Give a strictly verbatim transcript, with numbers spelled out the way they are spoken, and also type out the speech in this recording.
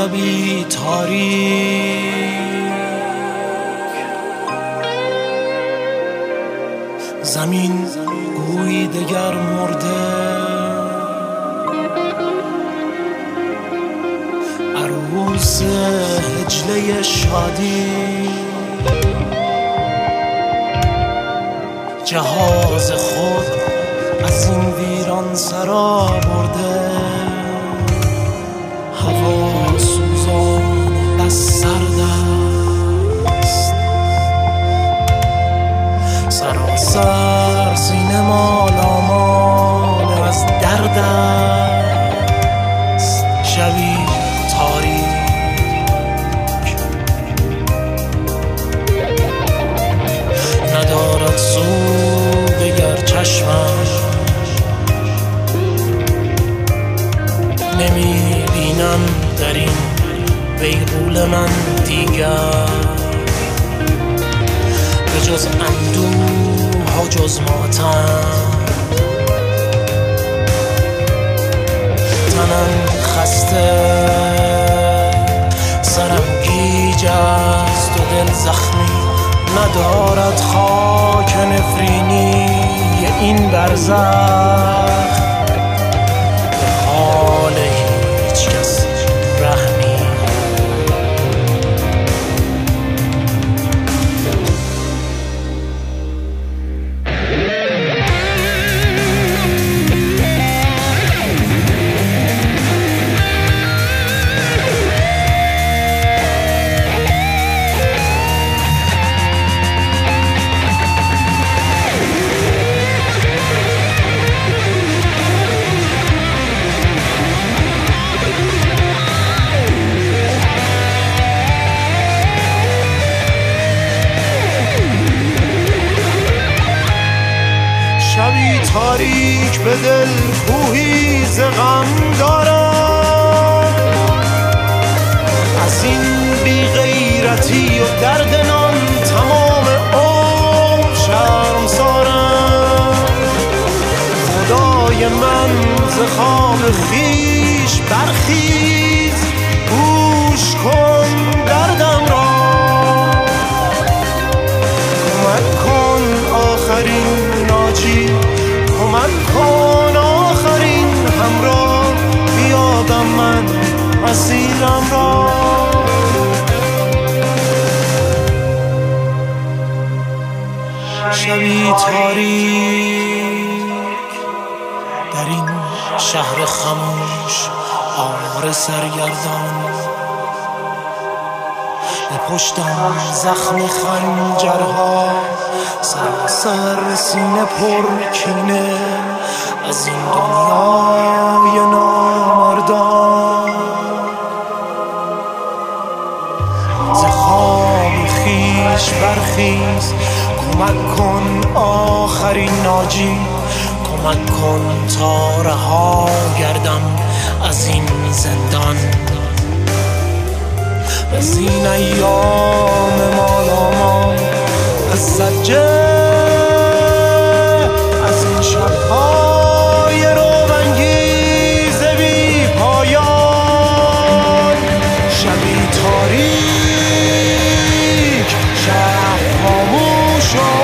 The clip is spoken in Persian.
شبی تاریک، زمین گویی دگر مرده، عروس هجله شادی جهاز خود از این ویران سرا برده، هوا سوزان بس سرد است، سراسر سینه مالامال از درد است. شبی تاریک ندارد سود دگر چشمم، نمی بینم در این بیغول من دیگر به جز اندوه و جز ماتم. تنم خسته، سرم گیج است و دل زخمی، ندارد خاک نفرینی این برزخ به حال هیچ کس رحمی. شبی تاریک به دل کوهی ز غم دارم، از این بی غیرتی و درد نان تمام عمر شرمسارم. خدای من ز خواب خویش برخیز، گوش کن دردم را، کمک کن آخرین ناجی، کمک کن آخرین همراه، بیابم من مسیرم را. شبی تاریک در این شهر خموش، آواره سرگردان، به پشتم زخم خنجرها، سراسر سینه پر کینه از این دنیای نامردان. ز خواب خویش برخیز، کمک کن آخرین ناجی، کمک کن تا رها گردم از این زندان، از این ایام مالامال، از زجه، از این شبهای روبنگیز بی پایان. شبی تاریک، شب خاموش